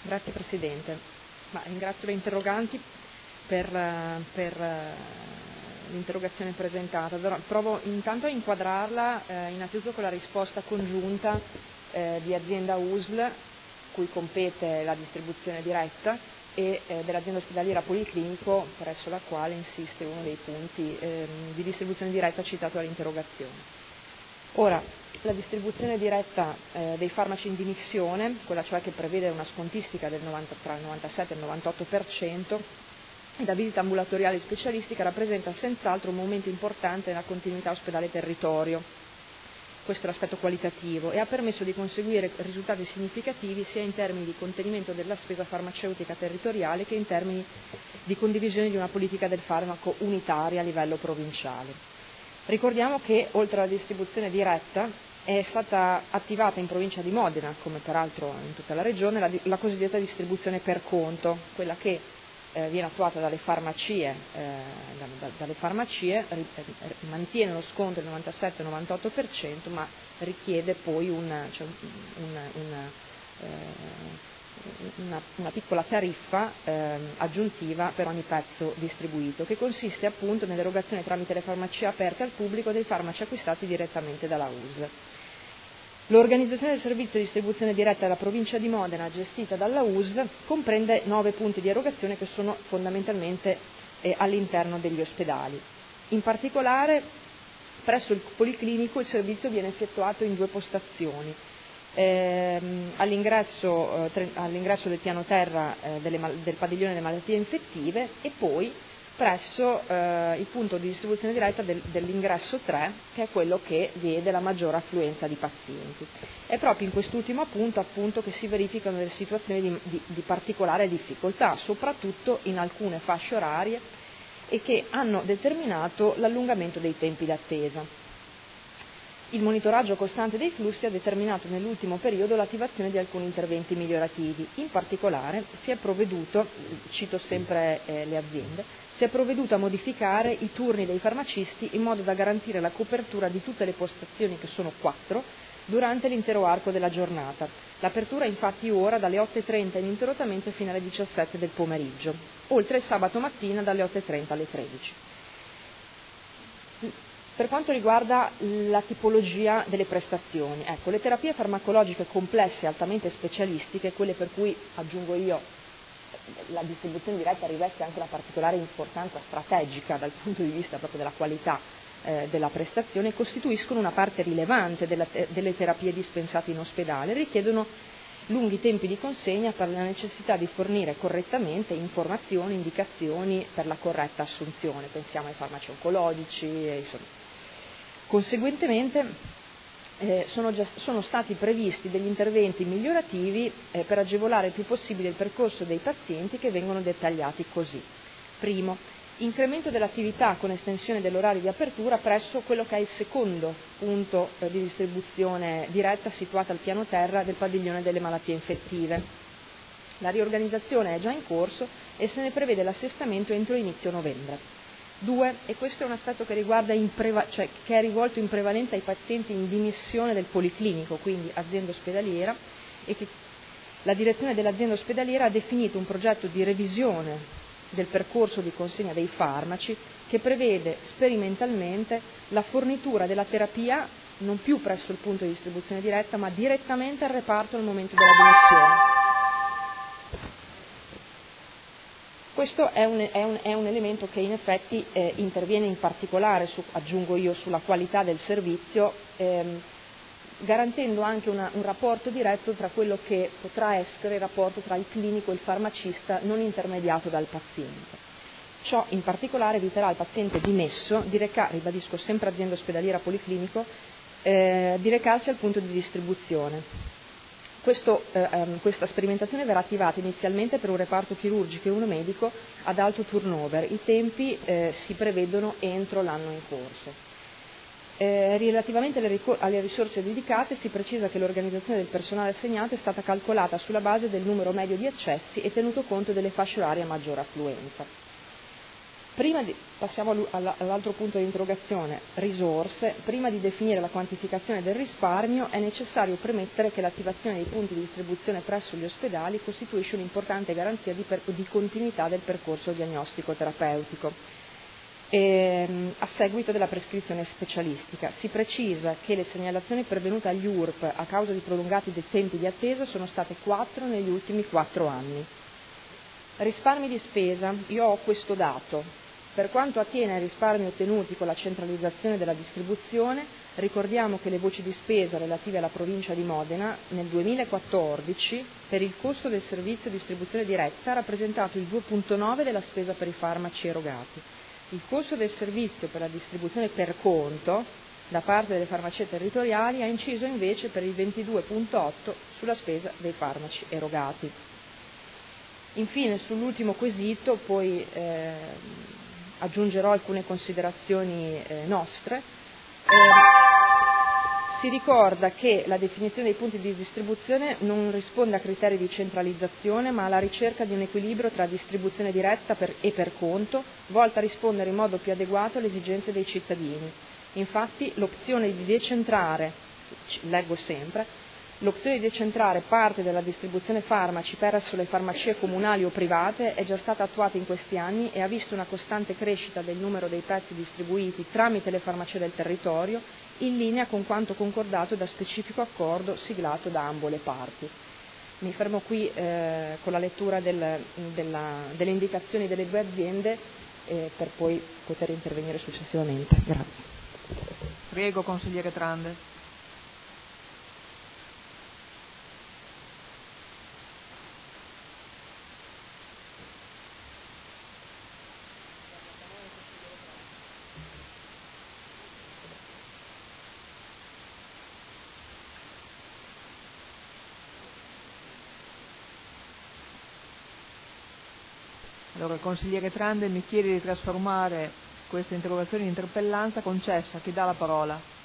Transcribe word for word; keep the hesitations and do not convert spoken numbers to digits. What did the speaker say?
Grazie Presidente. Ma ringrazio le interroganti per, per l'interrogazione presentata. Allora, provo intanto a inquadrarla eh, innanzitutto con la risposta congiunta eh, di azienda U S L, cui compete la distribuzione diretta, e eh, dell'azienda ospedaliera Policlinico, presso la quale insiste uno dei punti eh, di distribuzione diretta citato dall'interrogazione. Ora, la distribuzione diretta eh, dei farmaci in dimissione, quella cioè che prevede una scontistica del novanta, tra il novantasette e il novantotto per cento, e la visita ambulatoriale specialistica, rappresenta senz'altro un momento importante nella continuità ospedale-territorio. Questo è l'aspetto qualitativo e ha permesso di conseguire risultati significativi sia in termini di contenimento della spesa farmaceutica territoriale che in termini di condivisione di una politica del farmaco unitaria a livello provinciale. Ricordiamo che oltre alla distribuzione diretta è stata attivata in provincia di Modena, come peraltro in tutta la regione, la, la cosiddetta distribuzione per conto, quella che eh, viene attuata dalle farmacie, eh, da, da, dalle farmacie ri, eh, mantiene lo sconto del novantasette novantotto per cento, ma richiede poi una, cioè, una, una, eh, una, una piccola tariffa eh, aggiuntiva per ogni pezzo distribuito, che consiste appunto nell'erogazione tramite le farmacie aperte al pubblico dei farmaci acquistati direttamente dalla U S L. L'organizzazione del servizio di distribuzione diretta della provincia di Modena, gestita dalla U S L, comprende nove punti di erogazione che sono fondamentalmente eh, all'interno degli ospedali. In particolare, presso il Policlinico il servizio viene effettuato in due postazioni. Eh, all'ingresso, eh, tre, all'ingresso del piano terra eh, delle, del padiglione delle malattie infettive e poi presso eh, il punto di distribuzione diretta del, dell'ingresso tre, che è quello che vede la maggiore affluenza di pazienti. È proprio in quest'ultimo punto appunto che si verificano delle situazioni di, di, di particolare difficoltà, soprattutto in alcune fasce orarie, e che hanno determinato l'allungamento dei tempi d'attesa. Il monitoraggio costante dei flussi ha determinato nell'ultimo periodo l'attivazione di alcuni interventi migliorativi. In particolare si è provveduto, cito sempre eh, le aziende, si è provveduto a modificare i turni dei farmacisti in modo da garantire la copertura di tutte le postazioni, che sono quattro, durante l'intero arco della giornata. L'apertura è infatti ora dalle otto e trenta ininterrottamente fino alle diciassette del pomeriggio, oltre il sabato mattina dalle otto e trenta alle tredici. Per quanto riguarda la tipologia delle prestazioni, ecco, le terapie farmacologiche complesse e altamente specialistiche, quelle per cui, aggiungo io, la distribuzione diretta riveste anche una particolare importanza strategica dal punto di vista proprio della qualità eh, della prestazione, costituiscono una parte rilevante della te- delle terapie dispensate in ospedale, richiedono lunghi tempi di consegna per la necessità di fornire correttamente informazioni, indicazioni per la corretta assunzione. Pensiamo ai farmaci oncologici, e insomma. Conseguentemente eh, sono, già, sono stati previsti degli interventi migliorativi eh, per agevolare il più possibile il percorso dei pazienti, che vengono dettagliati così. Primo, incremento dell'attività con estensione dell'orario di apertura presso quello che è il secondo punto eh, di distribuzione diretta situato al piano terra del padiglione delle malattie infettive. La riorganizzazione è già in corso e se ne prevede l'assestamento entro inizio novembre. Due, e questo è un aspetto che riguarda in preva- cioè che è rivolto in prevalenza ai pazienti in dimissione del Policlinico, quindi azienda ospedaliera, e che la direzione dell'azienda ospedaliera ha definito un progetto di revisione del percorso di consegna dei farmaci che prevede sperimentalmente la fornitura della terapia non più presso il punto di distribuzione diretta, ma direttamente al reparto al momento della dimissione. Questo è un, è, un, è un elemento che in effetti eh, interviene in particolare, su, aggiungo io, sulla qualità del servizio, ehm, garantendo anche una, un rapporto diretto tra quello che potrà essere il rapporto tra il clinico e il farmacista non intermediato dal paziente. Ciò in particolare eviterà al paziente dimesso di recarsi, ribadisco sempre azienda ospedaliera Policlinico, eh, di recarsi al punto di distribuzione. Questo, eh, questa sperimentazione verrà attivata inizialmente per un reparto chirurgico e uno medico ad alto turnover. I tempi eh, si prevedono entro l'anno in corso. Eh, relativamente alle, ricor- alle risorse dedicate, si precisa che l'organizzazione del personale assegnato è stata calcolata sulla base del numero medio di accessi e tenuto conto delle fasce orarie a maggiore affluenza. Prima di, passiamo all'altro punto di interrogazione, risorse. Prima di definire la quantificazione del risparmio è necessario premettere che l'attivazione dei punti di distribuzione presso gli ospedali costituisce un'importante garanzia di, per, di continuità del percorso diagnostico-terapeutico. E, a seguito della prescrizione specialistica si precisa che le segnalazioni pervenute agli U R P a causa di prolungati tempi di attesa sono state quattro negli ultimi quattro anni. Risparmi di spesa, io ho questo dato. Per quanto attiene ai risparmi ottenuti con la centralizzazione della distribuzione, ricordiamo che le voci di spesa relative alla provincia di Modena nel duemilaquattordici per il costo del servizio di distribuzione diretta ha rappresentato il due virgola nove della spesa per i farmaci erogati. Il costo del servizio per la distribuzione per conto da parte delle farmacie territoriali ha inciso invece per il ventidue virgola otto sulla spesa dei farmaci erogati. Infine, sull'ultimo quesito, poi eh, aggiungerò alcune considerazioni eh, nostre. Eh, si ricorda che la definizione dei punti di distribuzione non risponde a criteri di centralizzazione, ma alla ricerca di un equilibrio tra distribuzione diretta per, e per conto, volta a rispondere in modo più adeguato alle esigenze dei cittadini. Infatti, l'opzione di decentrare, leggo sempre, L'opzione di decentrare parte della distribuzione farmaci presso le farmacie comunali o private è già stata attuata in questi anni e ha visto una costante crescita del numero dei pezzi distribuiti tramite le farmacie del territorio, in linea con quanto concordato da specifico accordo siglato da ambo le parti. Mi fermo qui eh, con la lettura del, della, delle indicazioni delle due aziende eh, per poi poter intervenire successivamente. Grazie. Prego, consigliere Trande. Allora, il consigliere Trande mi chiede di trasformare questa interrogazione in interpellanza concessa. Chi dà la parola?